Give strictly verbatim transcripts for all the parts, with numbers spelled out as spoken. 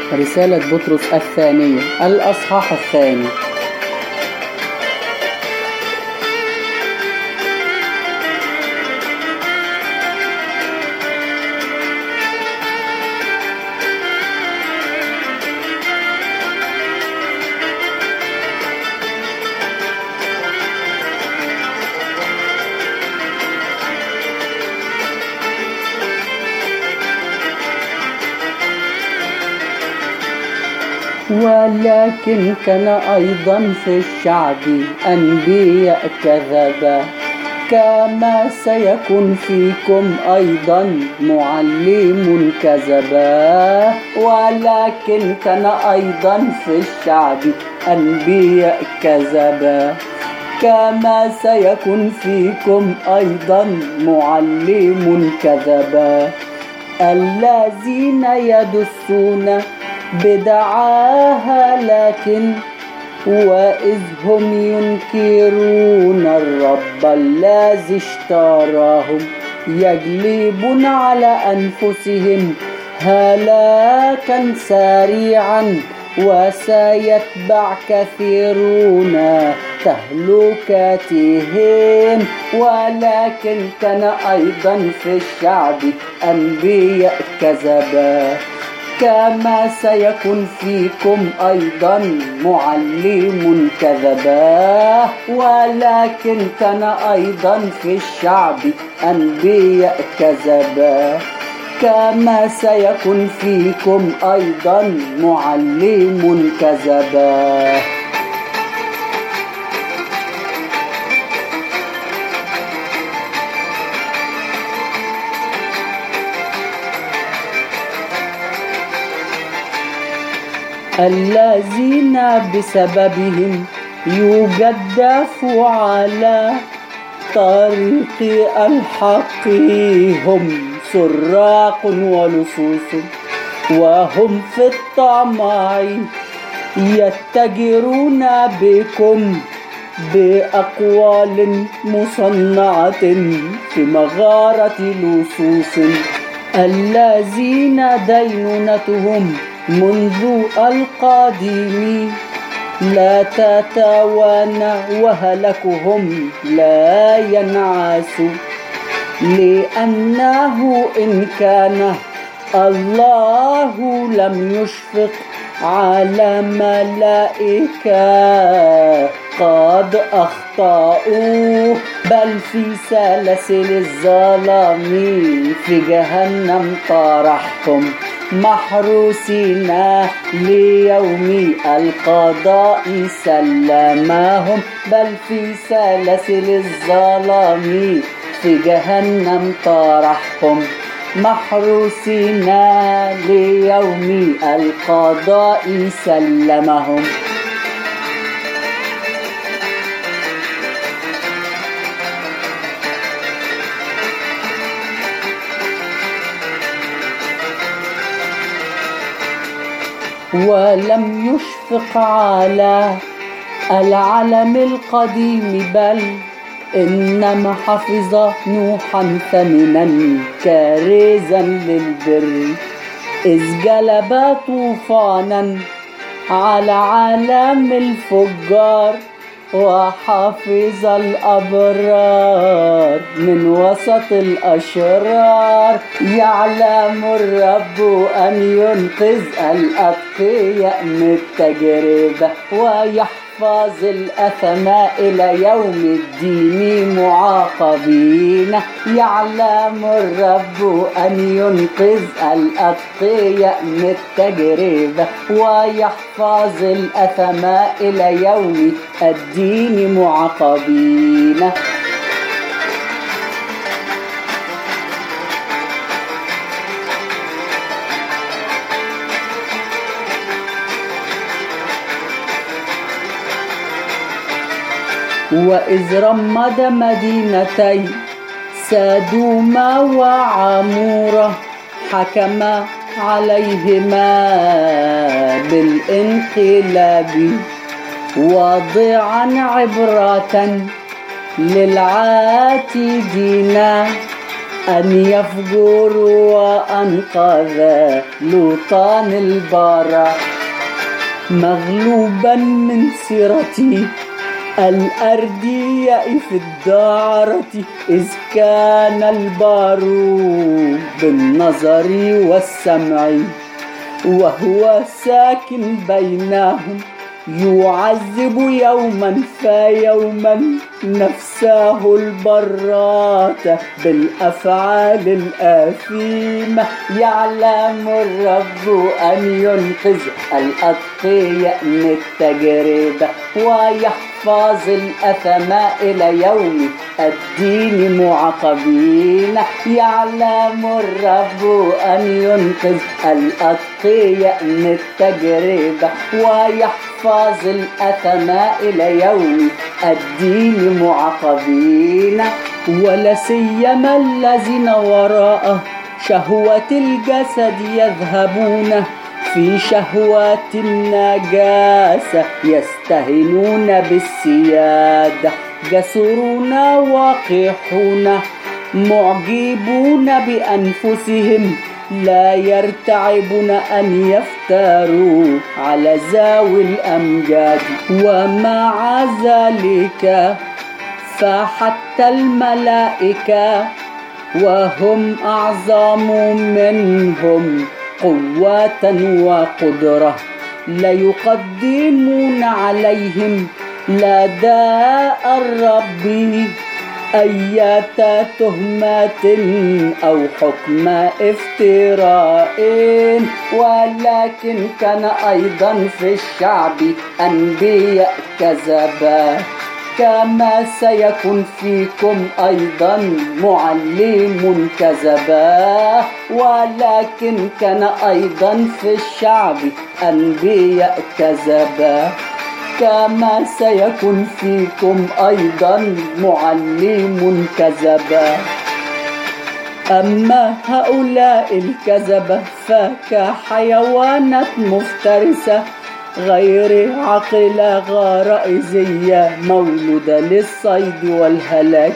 رسالة بطرس الثانية الأصحاح الثاني. ولكن كان أيضا في الشعب أنبياء كذبا، كما سيكون فيكم أيضا معلم كذبا. ولكن كان أيضا في الشعب أنبياء كذبا، كما سيكون فيكم أيضا معلم كذبا، الذين يدسون بدعاها، لكن وإذ هم ينكرون الرب الذي اشتراهم يجلبون على أنفسهم هلاكا سريعا، وسيتبع كثيرون تهلكتهم. ولكن كان أيضا في الشعب أنبياء كذبا، كما سيكون فيكم أيضا معلم كذبا. ولكن كان أيضا في الشعب أنبياء كذبا، كما سيكون فيكم أيضا معلم كذبا. الذين بسببهم يجدف على طريق الحق هم سراق ولصوص، وهم في الطمع يتجرون بكم بأقوال مصنعة في مغارة لصوص، الذين دينونتهم منذ القديم لا تتوانى، وهلكهم لا ينعس، لأنه إن كان الله لم يشفق على ملائكة قد أخطأوا، بل في سلاسل الظلام في جهنم طرحهم محروسين ليوم القضاء سلمهم، بل في سلاسل الظلام في جهنم طرحهم محروسين ليوم القضاء سلمهم. ولم يشفق على العالم القديم، بل إنما حفظ نوحا ثمنا كارزا للبر، إذ جلب طوفانا على عالم الفجار، وحفظ الأبرار من وسط الأشرار. يعلم الرب أن ينقذ الأتقياء من التجربة، ويحفظ الأثماء إلى يوم الدين معاقبين. يعلم الرب أن ينقذ الأتقياء من التجربة، ويحفظ الأثماء إلى يوم الدين معاقبين. وإذ رمد مدينتي سادوم وعمورة حكم عليهما بالانقلاب، واضعا عبرة للعاتدين أن يفجر وأنقذ لوطا البار، مغلوبا من سيرتي الأردية في الدارة، إذ كان البار بالنظر والسمع، وهو ساكن بينهم يعذب يوما فيوما نفسه البرات بالأفعال الآثيمة. يعلم الرب أن ينقذ الأتقياء من التجربة ويحفظ الأثماء إلى يوم الدين معاقبين. يعلم الرب أن ينقذ الأتقياء من التجربة ويحفظ الأثماء إلى يوم الدين معاقبين. ولا سيما الذين وراء شهوة الجسد يذهبون في شهوات النجاسة، يستهنون بالسيادة، جسرون وقحون، معجبون بأنفسهم، لا يرتعبون أن يفتروا على ذوي الأمجاد. ومع ذلك فحتى الملائكة وهم أعظم منهم قوة وقدرة لا يقدمون عليهم لدى الرب أية تهمة أو حكم افتراء. ولكن كان أيضا في الشعب أنبياء كذبا، كما سيكون فيكم أيضا معلم كذبا. ولكن كان أيضا في الشعب أنبياء كذبا، كما سيكون فيكم أيضا معلم كذبا. أما هؤلاء الكذبة فكحيوانات مفترسة غير عاقلة غرائزية مولودة للصيد والهلاك،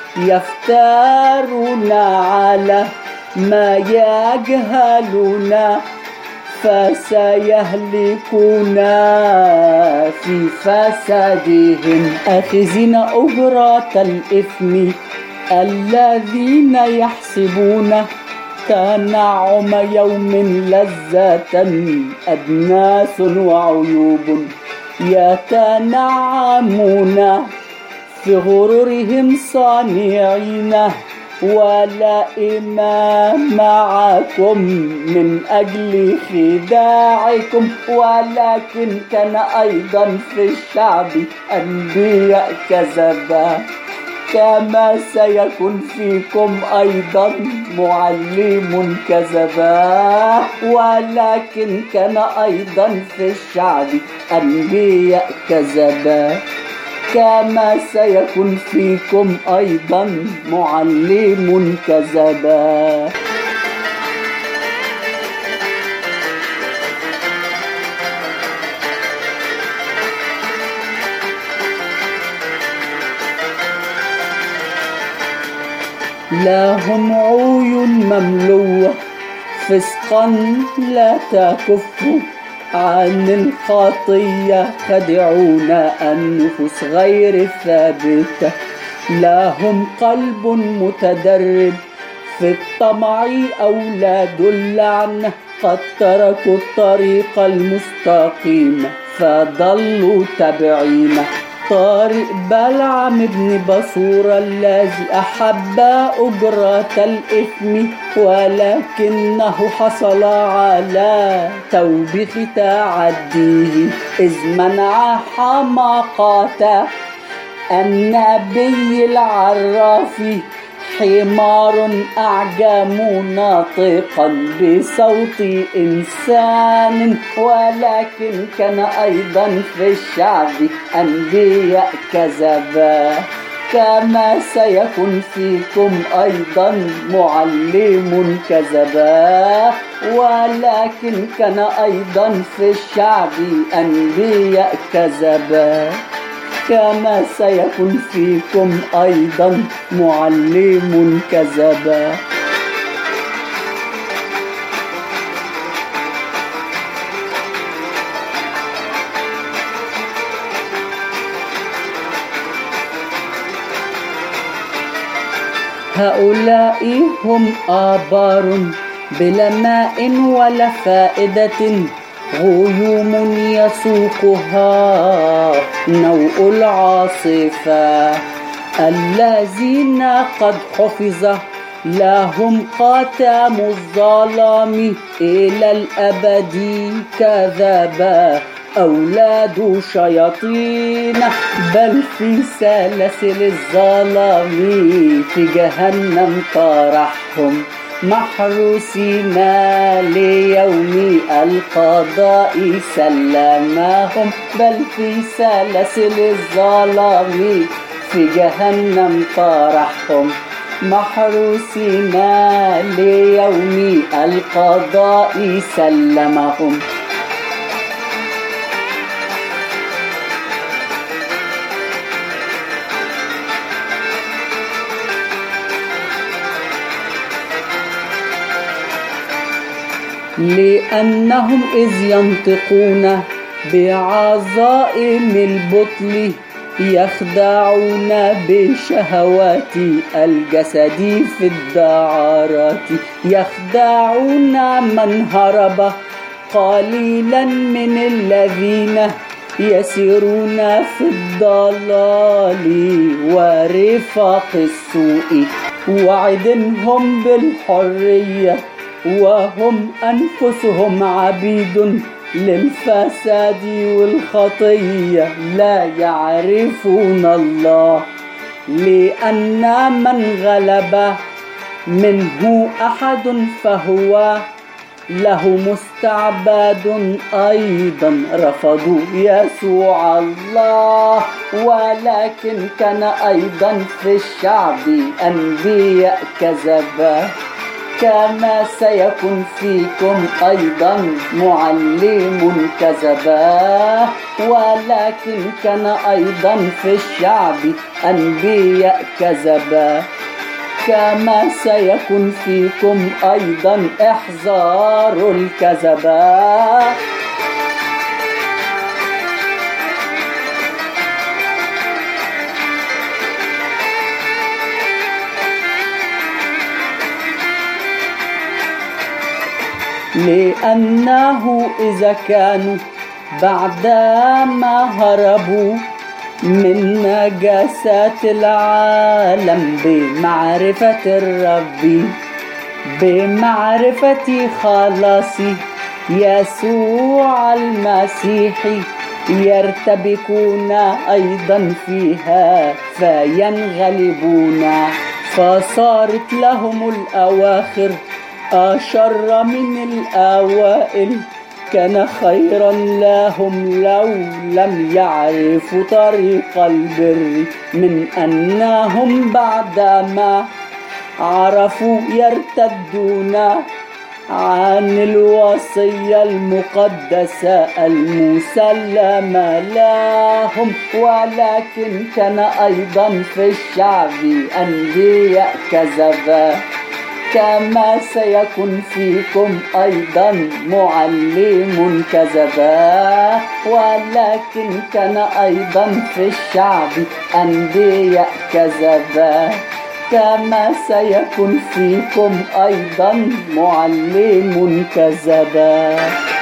يفترون على ما يجهلون فسيهلكون في فسادهم، آخذين أجرة الإثم الذين يحسبون كنعم يوم لذة أدناس وعيوب، يتنعمون في غرورهم صانعين. ولا إمام معكم من أجل خداعكم. ولكن كان أيضا في الشعب أنبياء كذبا، كما سيكون فيكم أيضا معلم كذبا. ولكن كان أيضا في الشعب أنبياء كذبا، كما سيكون فيكم أيضا معلم كذبا. لهم عيون مملوءة فسقا لا تكف عن الخطية، خدعون النفوس غير الثابتة. لهم قلب متدرب في الطمع، أولاد اللعنة قد تركوا الطريق المستقيم فضلوا تبعين. طارق بلعم ابن بصورة الذي أحب أجرة الإثم، ولكنه حصل على توبيخ تعديه، إذ منع حماقة النبي العراف. حمار أعجم ناطقا بصوت إنسان. ولكن كان أيضا في الشعب أنبياء كذبا، كما سيكون فيكم أيضا معلم كذبا. ولكن كان أيضا في الشعب أنبياء كذبا، كما سيكون فيكم أيضا معلم كذبا. هؤلاء هم آبار بلا ماء ولا فائدة، غيوم يسوقها نوء العاصفة، الذين قد حفظ لهم قاتم الظلام إلى الأبد، كذبا أولاد شياطين بل في سلاسل الظلام، في جهنم طرحهم محروسين ليوم القضاء، سلمهم بل في سلاسل الظلام، في جهنم طرحهم محروسين ليوم القضاء، سلمهم. لأنهم إذ ينطقون بعظائم البطل يخدعون بشهوات الجسد في الدعارات، يخدعون من هرب قليلا من الذين يسيرون في الضلال ورفاق السوء، وعدهم بالحرية وهم أنفسهم عبيد للفساد والخطية، لا يعرفون الله. لأن من غلب منه أحد فهو له مستعبد أيضا، رفضوا يسوع الله، ولكن كان أيضا في الشعب أنبياء كذبا، كما سيكون فيكم أيضا معلم كذبا، ولكن كان أيضا في الشعب أنبياء كذبا، كما سيكون فيكم أيضا إحذار الكذبا. لأنه إذا كانوا بعدما هربوا من نجاسات العالم بمعرفة الرب، بمعرفة خلاصي يسوع المسيح، يرتبكون أيضا فيها فينغلبون، فصارت لهم الأواخر أشر من الأوائل، كان خيرا لهم لو لم يعرفوا طريق البر، من أنهم بعدما عرفوا يرتدون عن الوصية المقدسة المسلمة لهم، ولكن كان أيضا في الشعب أنبياء كذبا، كما سيكون فيكم أيضا معلم كذبا، ولكن كان أيضا في الشعب أنبياء كذبا، كما سيكون فيكم أيضا معلم كذبا.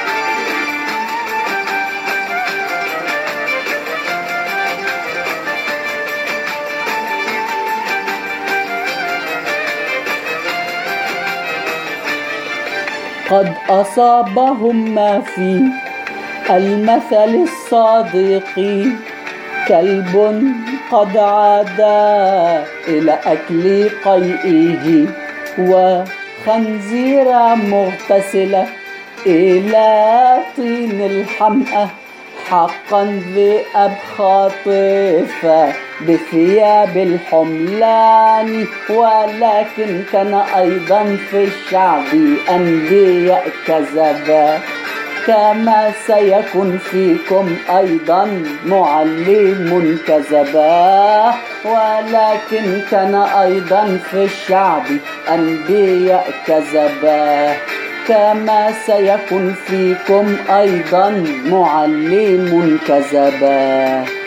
قد أصابهم ما في المثل الصادق، كلب قد عاد إلى أكل قيئه، وخنزير مغتسلة إلى طين الحمأة، حقا ذئب خاطفة بثياب الحملان، ولكن كان أيضا في الشعب أنبياء كذبا، كما سيكون فيكم أيضا معلم كذبا، ولكن كان أيضا في الشعب أنبياء كذبا. كما سيكون فيكم أيضا معلم كذبا.